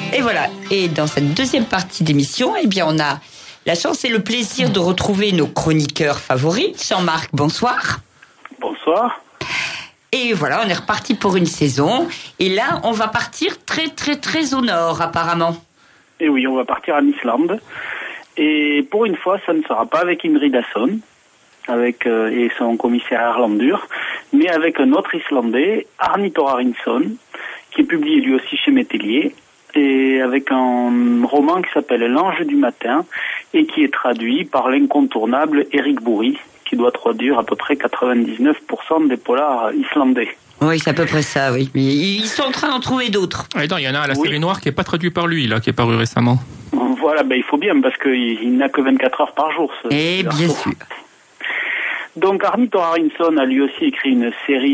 Et voilà. Et dans cette deuxième partie d'émission, eh bien, on a la chance et le plaisir de retrouver nos chroniqueurs favoris. Jean-Marc, bonsoir. Bonsoir. Et voilà, on est reparti pour une saison. Et là, on va partir très au nord, apparemment. Et oui, on va partir en Islande. Et pour une fois, ça ne sera pas avec Indrid Hasson, et son commissaire Erlendur, mais avec un autre Islandais, Árni Thorarinsson, qui est publié lui aussi chez Métellier, et avec un roman qui s'appelle L'Ange du matin, et qui est traduit par l'incontournable Éric Bouri, qui doit traduire à peu près 99% des polars islandais. Oui, c'est à peu près ça, oui. Mais ils sont en train d'en trouver d'autres. Ah, il y en a la série noire qui n'est pas traduite par lui, là, qui est paru récemment. Voilà, il faut bien, parce qu'il n'a que 24 heures par jour. Et bien sûr. Donc Árni Thorarinsson a lui aussi écrit une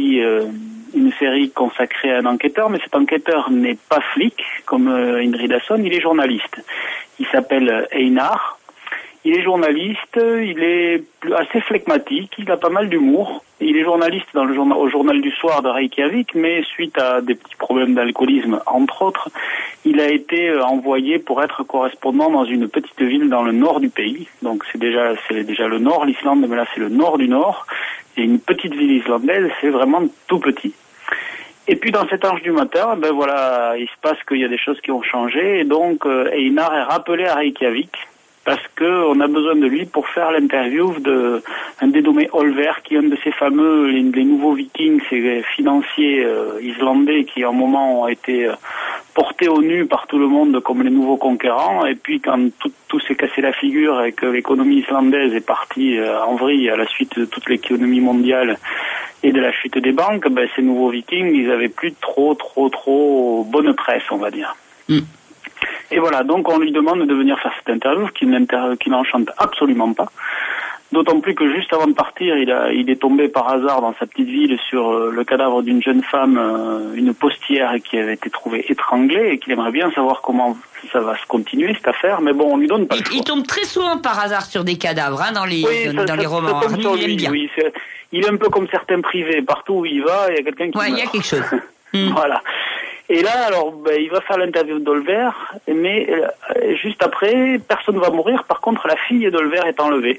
série consacrée à un enquêteur, mais cet enquêteur n'est pas flic, comme Indrid Hasson, il est journaliste. Il s'appelle Einar. Il est journaliste, il est assez flegmatique, il a pas mal d'humour. Il est journaliste au journal du soir de Reykjavik, mais suite à des petits problèmes d'alcoolisme, entre autres, il a été envoyé pour être correspondant dans une petite ville dans le nord du pays. Donc c'est déjà le nord, l'Islande, mais là c'est le nord du nord. Et une petite ville islandaise, c'est vraiment tout petit. Et puis dans cet Ange du matin, il se passe qu'il y a des choses qui ont changé, et donc Einar est rappelé à Reykjavik, parce qu'on a besoin de lui pour faire l'interview d'un dénommé Olver, qui est un de ces fameux, les nouveaux vikings, ces financiers islandais qui à un moment ont été portés au nu par tout le monde comme les nouveaux conquérants, et puis quand tout s'est cassé la figure et que l'économie islandaise est partie en vrille à la suite de toute l'économie mondiale et de la chute des banques, ces nouveaux vikings, ils avaient plus trop bonne presse, on va dire. Et voilà, donc on lui demande de venir faire cette interview qui n'enchante absolument pas. D'autant plus que juste avant de partir, il est tombé par hasard dans sa petite ville sur le cadavre d'une jeune femme, une postière qui avait été trouvée étranglée, et qu'il aimerait bien savoir comment ça va se continuer cette affaire, mais bon, on lui donne pas le choix. Il tombe très souvent par hasard sur des cadavres dans les romans. Ça tombe sur lui, oui, il est un peu comme certains privés, partout où il va, il y a quelqu'un qui meurt. Il y a quelque chose. Voilà. Et là, alors, il va faire l'interview d'Olver, mais juste après, personne ne va mourir. Par contre, la fille d'Olver est enlevée.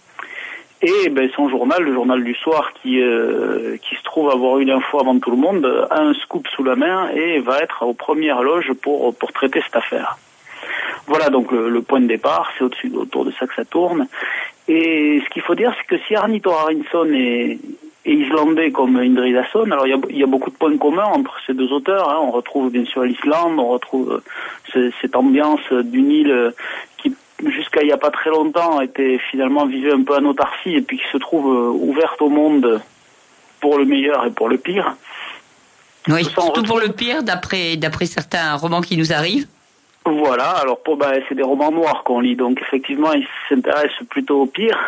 Et son journal, le journal du soir, qui se trouve avoir eu l'info avant tout le monde, a un scoop sous la main et va être aux premières loges pour traiter cette affaire. Voilà donc le point de départ, c'est autour de ça que ça tourne. Et ce qu'il faut dire, c'est que si Árni Thorarinsson est islandais comme Indrid Hasson, alors il y a beaucoup de points communs entre ces deux auteurs. On retrouve bien sûr l'Islande, on retrouve cette ambiance d'une île qui jusqu'à il y a pas très longtemps était finalement vivait un peu en autarcie et puis qui se trouve ouverte au monde pour le meilleur et pour le pire. Oui, surtout pour le pire d'après certains romans qui nous arrivent. Voilà, alors c'est des romans noirs qu'on lit, donc effectivement ils s'intéressent plutôt au pire.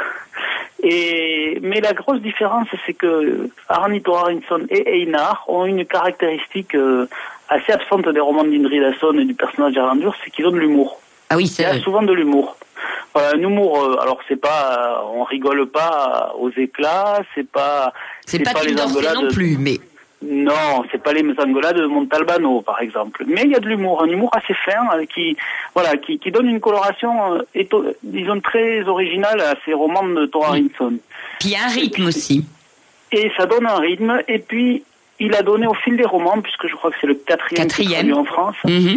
Mais la grosse différence, c'est que Árni Thorarinsson et Einar ont une caractéristique assez absente des romans d'Indrid Hasson et du personnage d'Erlendur, c'est qu'ils ont de l'humour. Ah oui, c'est il y a souvent de l'humour. Voilà, un humour. Alors c'est pas, on rigole pas aux éclats, c'est pas les engueulades non plus, mais. Non, c'est pas les engueulades de Montalbano, par exemple. Mais il y a de l'humour, un humour assez fin qui donne une coloration, disons, très originale à ces romans de Thorarinsson. Puis il y a un rythme aussi. Et ça donne un rythme. Et puis, il a donné au fil des romans, puisque je crois que c'est le quatrième en France,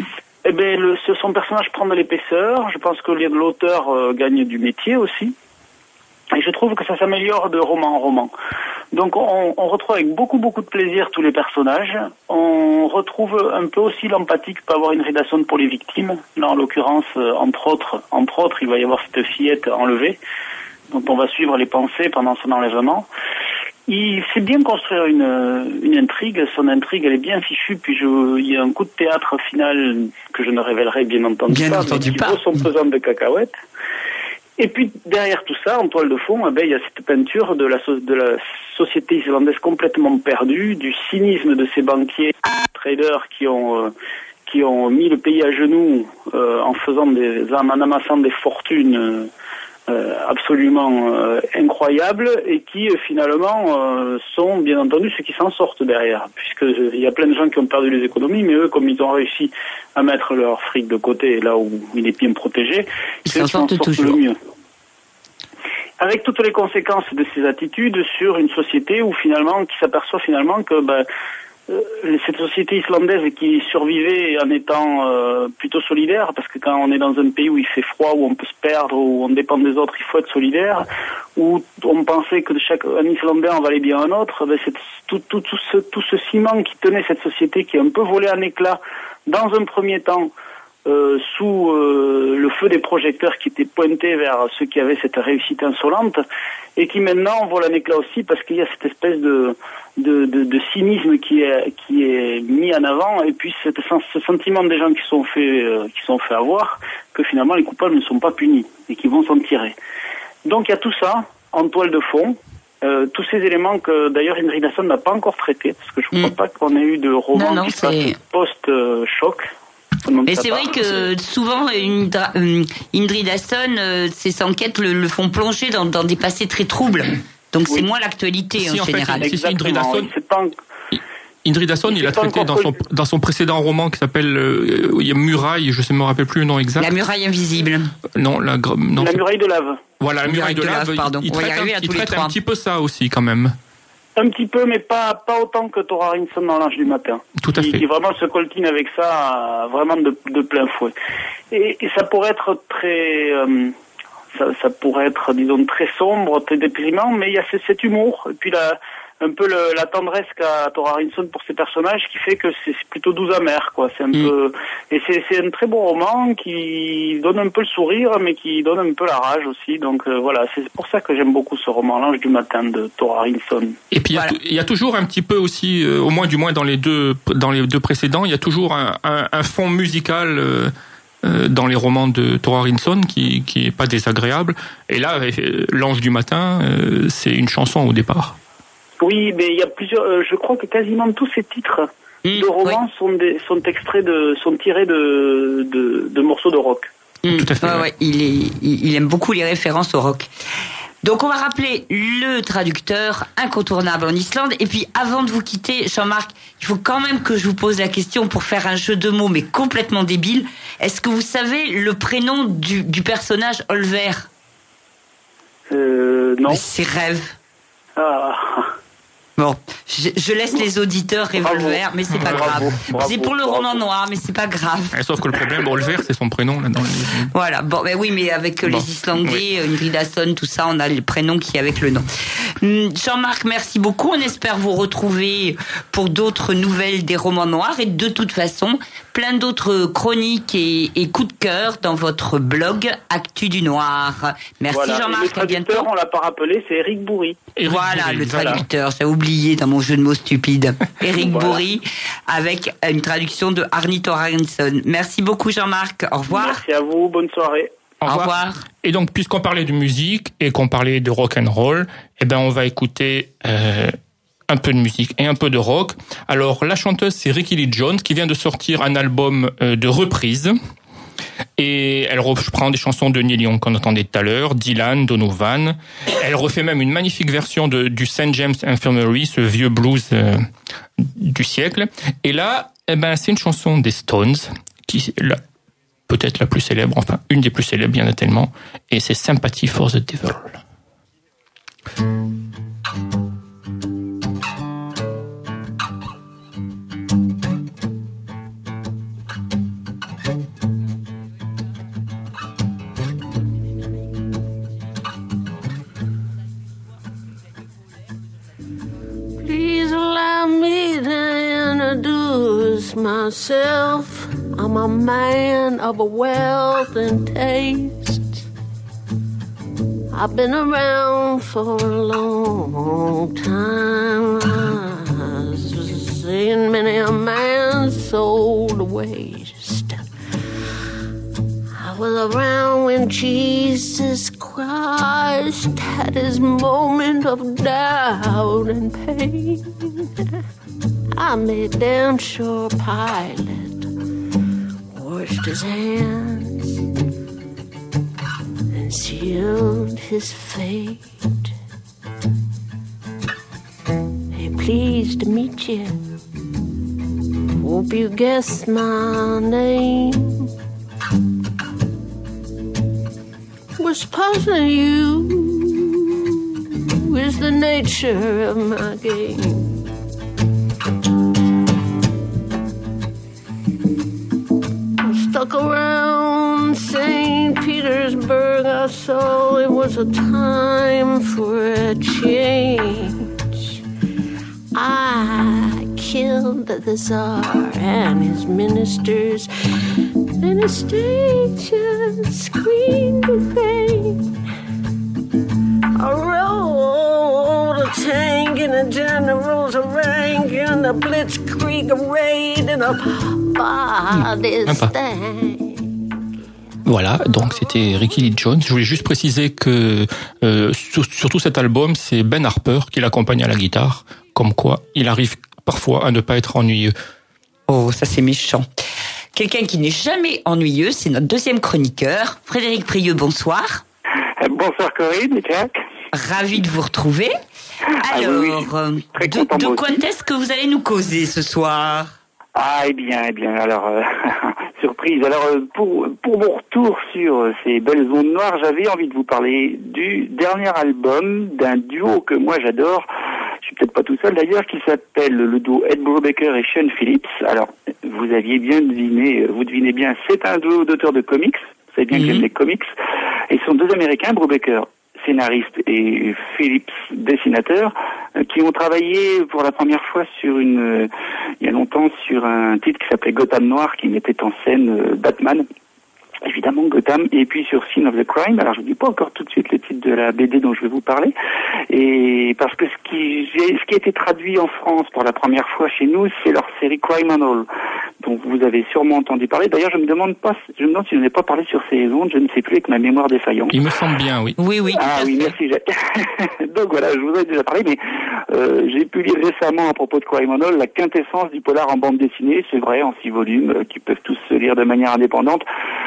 son personnage prend de l'épaisseur. Je pense que l'auteur gagne du métier aussi. Et je trouve que ça s'améliore de roman en roman. Donc on retrouve avec beaucoup de plaisir tous les personnages. On retrouve un peu aussi l'empathie que peut avoir Indrid Hasson pour les victimes. Là en l'occurrence, entre autres, il va y avoir cette fillette enlevée, dont on va suivre les pensées pendant son enlèvement. Il sait bien construire une intrigue. Son intrigue, elle est bien fichue. Puis il y a un coup de théâtre final que je ne révélerai bien entendu pas, mais qui vaut son pesant de cacahuètes. Et puis derrière tout ça, en toile de fond, il y a cette peinture de la société islandaise complètement perdue, du cynisme de ces banquiers, traders qui ont mis le pays à genoux en amassant des fortunes absolument incroyables et qui finalement sont bien entendu ceux qui s'en sortent derrière, puisque il y a plein de gens qui ont perdu les économies, mais eux, comme ils ont réussi à mettre leur fric de côté là où il est bien protégé, ils s'en sortent toujours le mieux. Avec toutes les conséquences de ces attitudes sur une société où finalement qui s'aperçoit finalement que cette société islandaise qui survivait en étant plutôt solidaire, parce que quand on est dans un pays où il fait froid, où on peut se perdre, où on dépend des autres, il faut être solidaire, où on pensait que de chaque un Islandais en valait bien un autre, c'est tout ce ciment qui tenait cette société qui est un peu volé en éclats dans un premier temps, sous le feu des projecteurs qui étaient pointés vers ceux qui avaient cette réussite insolente, et qui maintenant vole en éclat aussi parce qu'il y a cette espèce de cynisme qui est mis en avant, et puis ce sentiment des gens qui sont fait avoir que finalement les coupables ne sont pas punis et qui vont s'en tirer. Donc il y a tout ça en toile de fond. Tous ces éléments que d'ailleurs Indrid Hasson n'a pas encore traités, parce que je ne crois pas qu'on ait eu de roman qui fasse post-choc. Mais c'est vrai que souvent Indrid Hasson, ses enquêtes le font plonger dans des passés très troubles. Donc c'est moins l'actualité en général. Indrid Hasson, il a traité dans son précédent roman qui s'appelle Muraille, je ne me rappelle plus le nom exact. La muraille invisible. Non, la muraille de lave. Voilà, la muraille de lave. Pardon. Il traite un petit peu ça aussi quand même. Un petit peu, mais pas autant que Thor Arinson dans L'Ange du matin. Tout à fait. Qui vraiment se coltine avec ça, vraiment de plein fouet. Et ça pourrait être très, ça pourrait être, disons, très sombre, très déprimant, mais il y a cet humour, et puis un peu la tendresse qu'a Thor Arinson pour ses personnages, qui fait que c'est plutôt doux amer, quoi. C'est un peu, et c'est un très beau roman qui donne un peu le sourire, mais qui donne un peu la rage aussi. Donc voilà, c'est pour ça que j'aime beaucoup ce roman, L'Ange du matin de Thor Arinson. Et puis il y a toujours un petit peu aussi, au moins dans les deux précédents, il y a toujours un fond musical. Dans les romans de Thor Arinson qui est pas désagréable. Et là, L'Ange du matin, c'est une chanson au départ. Oui, mais il y a plusieurs. Je crois que quasiment tous ces titres de romans sont tirés de morceaux de rock. Tout à fait. Ouais. Il aime beaucoup les références au rock. Donc on va rappeler le traducteur incontournable en Islande. Et puis avant de vous quitter, Jean-Marc, il faut quand même que je vous pose la question pour faire un jeu de mots, mais complètement débile. Est-ce que vous savez le prénom du personnage Olver ? Non. C'est Rêve. Ah. Bon, je laisse les auditeurs Revolver, mais c'est pas grave. C'est pour le roman noir, mais c'est pas grave. Sauf que le problème, Olver, c'est son prénom là dans les... Voilà. Bon, ben oui, mais avec les Islandais, Indrid Hasson, tout ça, on a le prénom qui est avec le nom. Jean-Marc, merci beaucoup. On espère vous retrouver pour d'autres nouvelles des romans noirs et de toute façon, plein d'autres chroniques et coups de cœur dans votre blog Actu du Noir. Merci Jean-Marc. Le traducteur, on l'a pas rappelé, c'est Éric Bourri. Voilà, le traducteur. J'ai oublié dans mon jeu de mots stupide. Éric Bourri avec une traduction de Arni Thor Arinson. Merci beaucoup Jean-Marc. Au revoir. Merci à vous. Bonne soirée. Au revoir. Et donc, puisqu'on parlait de musique et qu'on parlait de rock and roll, on va écouter un peu de musique et un peu de rock. Alors, la chanteuse, c'est Rickie Lee Jones, qui vient de sortir un album de reprises. Et elle reprend des chansons de Neil Young qu'on entendait tout à l'heure, Dylan, Donovan. Elle refait même une magnifique version du St. James Infirmary, ce vieux blues du siècle. Et là, c'est une chanson des Stones, qui peut-être la plus célèbre, enfin une des plus célèbres, il y en a tellement, et c'est Sympathy for the Devil. Please allow me to introduce myself. I'm a man of a wealth and taste. I've been around for a long time. I've seen many a man sold to waste. I was around when Jesus Christ had his moment of doubt and pain. I made damn sure Pilate washed his hands, and sealed his fate. Hey, pleased to meet you. Hope you guessed my name. What's puzzling you is the nature of my game. Stuck around St. Petersburg, I saw it was a time for a change. I killed the Tsar and his ministers, and the state just screamed in vain. I rode a tank in a general's rank in the Blitzkrieg raid in a body stank. Voilà, donc c'était Ricky Lee Jones. Je voulais juste préciser que sur tout cet album, c'est Ben Harper qui l'accompagne à la guitare, comme quoi il arrive parfois à ne pas être ennuyeux. Oh, ça c'est méchant. Quelqu'un qui n'est jamais ennuyeux, c'est notre deuxième chroniqueur, Frédéric Prieux, bonsoir. Bonsoir Corinne et Jack. Ravi de vous retrouver. Alors, de quoi est-ce que vous allez nous causer ce soir ? Eh bien, alors, surprise. Alors, pour mon retour sur ces belles ondes noires, j'avais envie de vous parler du dernier album d'un duo que moi j'adore. Je suis peut-être pas tout seul d'ailleurs, qui s'appelle le duo Ed Brubaker et Sean Phillips. Alors, vous aviez bien deviné, vous devinez bien, c'est un duo d'auteurs de comics. Vous savez bien que j'aime les comics. Et ce sont deux Américains, Brubaker, scénariste, et Phillips, dessinateur, qui ont travaillé pour la première fois il y a longtemps, sur un titre qui s'appelait Gotham Noir, qui mettait en scène Batman. Évidemment Gotham, et puis sur Scene of the Crime. Alors je ne dis pas encore tout de suite le titre de la BD dont je vais vous parler, et parce que ce qui a été traduit en France pour la première fois chez nous, c'est leur série Crime and All, dont vous avez sûrement entendu parler. D'ailleurs, je me demande si je n'en ai pas parlé sur ces ondes, je ne sais plus, avec ma mémoire défaillante. Il me semble bien, oui. Oui, tout à fait. Merci Jacques. Donc voilà, je vous ai déjà parlé, mais j'ai pu lire récemment à propos de Crime and All la quintessence du polar en bande dessinée, c'est vrai, en 6 volumes, qui peuvent tous se lire de manière indépendante,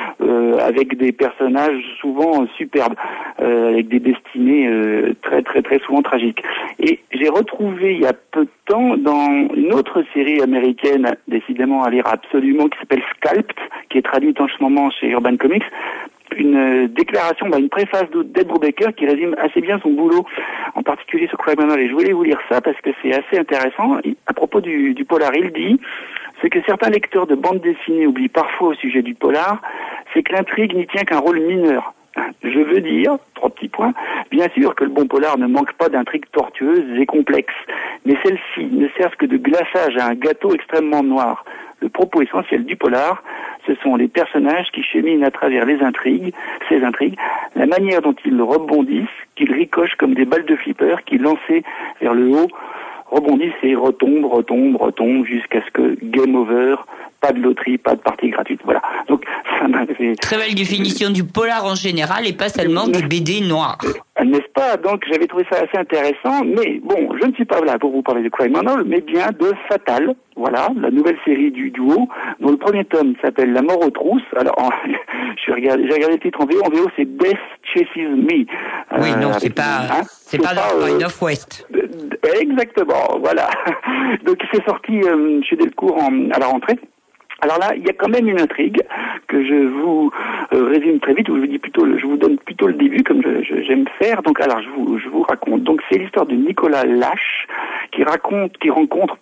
avec des personnages souvent superbes, avec des destinées très très très souvent tragiques. Et j'ai retrouvé il y a peu de temps dans une autre série américaine, décidément à lire absolument, qui s'appelle Scalped, qui est traduite en ce moment chez Urban Comics, une déclaration, une préface d'Ed Brubaker qui résume assez bien son boulot, en particulier sur Crime and All. Et je voulais vous lire ça parce que c'est assez intéressant. À propos du polar, il dit: ce que certains lecteurs de bande dessinée oublient parfois au sujet du polar, c'est que l'intrigue n'y tient qu'un rôle mineur. Je veux dire, 3 petits points, bien sûr que le bon polar ne manque pas d'intrigues tortueuses et complexes, mais celles-ci ne servent que de glaçage à un gâteau extrêmement noir. Le propos essentiel du polar, ce sont les personnages qui cheminent à travers ces intrigues, la manière dont ils rebondissent, qu'ils ricochent comme des balles de flipper, qui lancées vers le haut, rebondissent et retombent jusqu'à ce que game over, pas de loterie, pas de partie gratuite. Voilà. Donc, ça m'a fait... Très belle définition du polar en général et pas seulement du BD noir. N'est-ce pas? Donc, j'avais trouvé ça assez intéressant, mais bon, je ne suis pas là pour vous parler de Crime and All, mais bien de Fatal. Voilà, la nouvelle série du duo, dont le premier tome s'appelle La mort aux trousses. Alors, j'ai regardé le titre en VO. En VO, c'est Death Chases Me. Oui, non, c'est pas The Point of West. Exactement, voilà. Donc, c'est sorti chez Delcourt à la rentrée. Alors là, il y a quand même une intrigue que je vous résume très vite, ou je vous donne plutôt le début, comme j'aime faire. Donc, alors, je vous raconte. Donc, c'est l'histoire de Nicolas Lash qui rencontre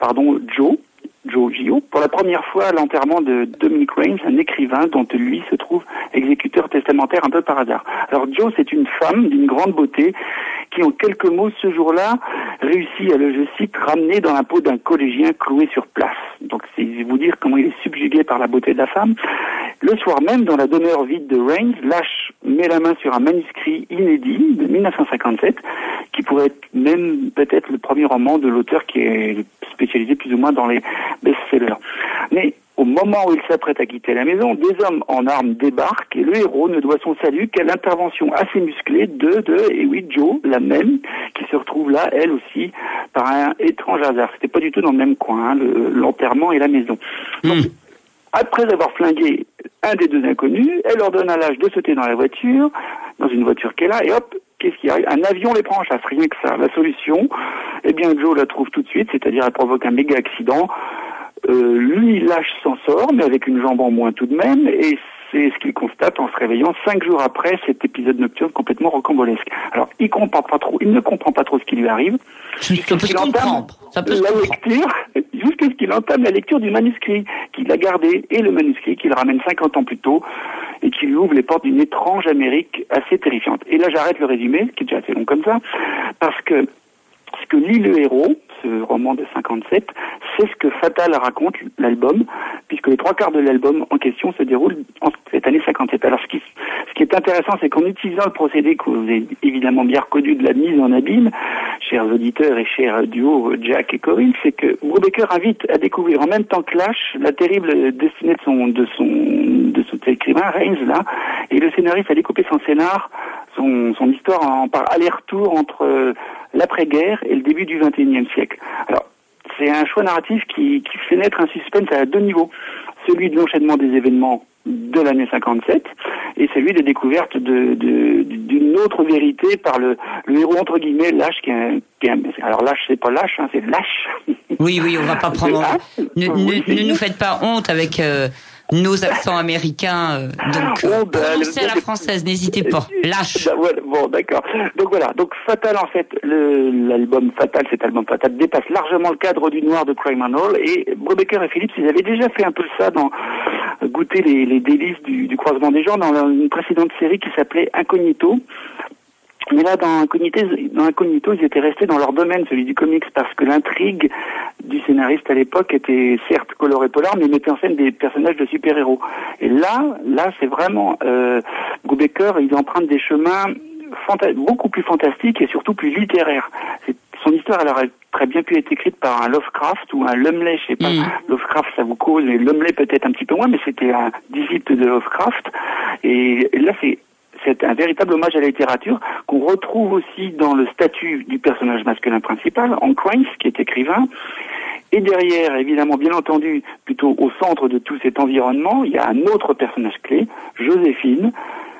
Joe Gio, pour la première fois à l'enterrement de Dominic Raines, un écrivain dont lui se trouve exécuteur testamentaire un peu par hasard. Alors Joe, c'est une femme d'une grande beauté qui, en quelques mots, ce jour-là, réussit à je cite, ramener dans la peau d'un collégien cloué sur place. Donc c'est vous dire comment il est subjugué par la beauté de la femme. Le soir même, dans la demeure vide de Raines, Lash met la main sur un manuscrit inédit de 1957, qui pourrait être même peut-être le premier roman de l'auteur qui est spécialisé plus ou moins dans les best-sellers. Mais au moment où il s'apprête à quitter la maison, des hommes en armes débarquent et le héros ne doit son salut qu'à l'intervention assez musclée de Joe, la même, qui se retrouve là, elle aussi, par un étrange hasard. C'était pas du tout dans le même coin, l'enterrement et la maison. Donc, après avoir flingué un des deux inconnus, elle ordonne à Lash de sauter dans la voiture, dans une voiture qui est là, et hop, qu'est-ce qui arrive? Un avion les prend en chasse, rien que ça. La solution, eh bien, Joe la trouve tout de suite, c'est-à-dire elle provoque un méga accident. Lui, Lash s'en sort, mais avec une jambe en moins tout de même, et c'est ce qu'il constate en se réveillant 5 jours après cet épisode nocturne complètement rocambolesque. Alors, il ne comprend pas trop ce qui lui arrive. Ça peut se comprendre. Jusqu'à ce qu'il entame la lecture du manuscrit qu'il a gardé, et le manuscrit qu'il ramène 50 ans plus tôt, et qui lui ouvre les portes d'une étrange Amérique assez terrifiante. Et là, j'arrête le résumé, qui est déjà assez long comme ça, parce que ce que lit le héros, ce roman de 57, c'est ce que Fatal raconte, l'album, puisque les 3/4 de l'album en question se déroulent en cette année 57. Alors, ce qui est intéressant, c'est qu'en utilisant le procédé que vous avez évidemment bien reconnu de la mise en abîme, chers auditeurs et chers duo Jack et Corinne, c'est que Brubaker invite à découvrir en même temps que Lash la terrible destinée de son écrivain, Rains, là, et le scénariste a découpé son scénar, son histoire par aller-retour entre l'après-guerre et le début du XXIe siècle. Alors, c'est un choix narratif qui fait naître un suspense à 2 niveaux. Celui de l'enchaînement des événements de l'année 57 et celui des découvertes d'une autre vérité par le héros entre guillemets Lash alors Lash c'est pas Lash, hein, c'est Lash. Oui, on va pas prendre. Ne nous faites pas honte avec nos accents américains. Donc prononcez à la française, n'hésitez pas. Lash. Bon, d'accord. Donc voilà. Donc Fatal, en fait, l'album Fatal, cet album Fatal dépasse largement le cadre du noir de Crime and Hall, et Brubaker et Phillips, ils avaient déjà fait un peu ça dans goûter les délices du croisement des genres dans une précédente série qui s'appelait Incognito. Mais là, dans Incognito, ils étaient restés dans leur domaine, celui du comics, parce que l'intrigue du scénariste à l'époque était certes colorée polar, mais mettait en scène des personnages de super-héros. Et là, c'est vraiment Brubaker, il emprunte des chemins beaucoup plus fantastiques et surtout plus littéraires. Son histoire, elle aurait très bien pu être écrite par un Lovecraft ou un Lumley, je sais pas. Lovecraft, ça vous cause, et Lumley peut-être un petit peu moins, mais c'était un disciple de Lovecraft. Et là, c'est un véritable hommage à la littérature qu'on retrouve aussi dans le statut du personnage masculin principal, Hank Rains, qui est écrivain. Et derrière, évidemment, bien entendu, plutôt au centre de tout cet environnement, il y a un autre personnage clé, Joséphine,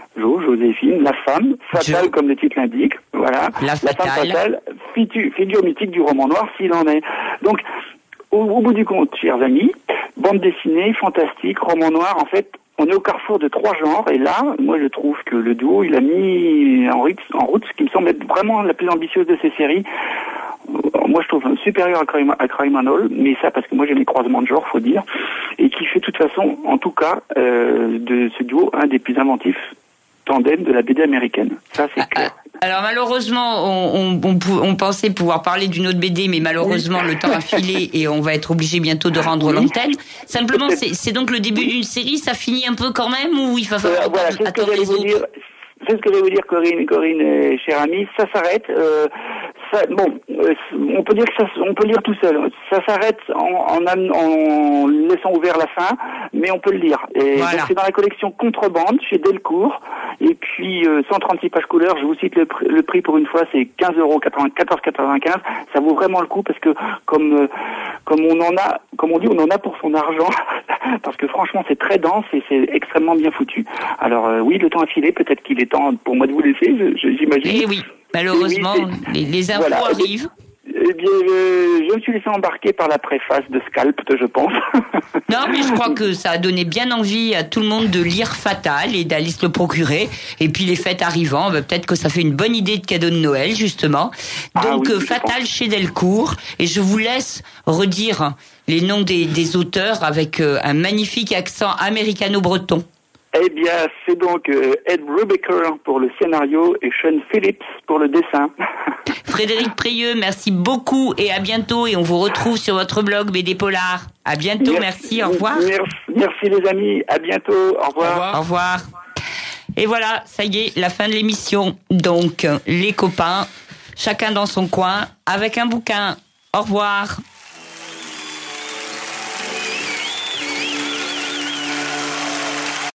la femme, fatale comme le titre l'indique, voilà. La femme fatale, figure mythique du roman noir, s'il en est. Donc, au bout du compte, chers amis, bande dessinée, fantastique, roman noir, en fait, on est au carrefour de 3 genres, et là, moi je trouve que le duo, il a mis en route ce qui me semble être vraiment la plus ambitieuse de ces séries. Moi je trouve supérieur à Crime and Hall, mais ça parce que moi j'aime les croisements de genre, faut dire, et qui fait de toute façon, en tout cas, de ce duo, un des plus inventifs tandem de la BD américaine. Ça c'est clair. Alors malheureusement, on pensait pouvoir parler d'une autre BD, mais malheureusement le temps a filé et on va être obligé bientôt de rendre l'antenne. Simplement, c'est donc le début d'une série, ça finit un peu quand même, ou il va falloir attendre les autres? C'est ce que je vais vous dire, Corinne, chère amie. Ça s'arrête. On peut dire que on peut lire tout seul. Ça s'arrête en laissant ouvert la fin, mais on peut le lire. Et voilà. Donc c'est dans la collection Contrebande chez Delcourt. Et puis 136 pages couleurs. Je vous cite le prix pour une fois, c'est 14,95. Ça vaut vraiment le coup parce que comme on dit, on en a pour son argent. Parce que franchement, c'est très dense et c'est extrêmement bien foutu. Alors oui, le temps a filé. Peut-être qu'il est temps pour moi de vous laisser, j'imagine. Eh oui, malheureusement, les infos arrivent. Eh bien, je me suis laissé embarquer par la préface de Scalp, je pense. Non, mais je crois que ça a donné bien envie à tout le monde de lire Fatal et d'aller se le procurer. Et puis les fêtes arrivant, peut-être que ça fait une bonne idée de cadeau de Noël, justement. Donc oui, Fatal chez Delcourt. Et je vous laisse redire les noms des auteurs avec un magnifique accent américano-breton. Eh bien, c'est donc Ed Brubaker pour le scénario et Sean Phillips pour le dessin. Frédéric Prieux, merci beaucoup et à bientôt. Et on vous retrouve sur votre blog BD Polar. À bientôt, merci, au revoir. Merci les amis, à bientôt, au revoir. Au revoir. Et voilà, ça y est, la fin de l'émission. Donc, les copains, chacun dans son coin, avec un bouquin. Au revoir.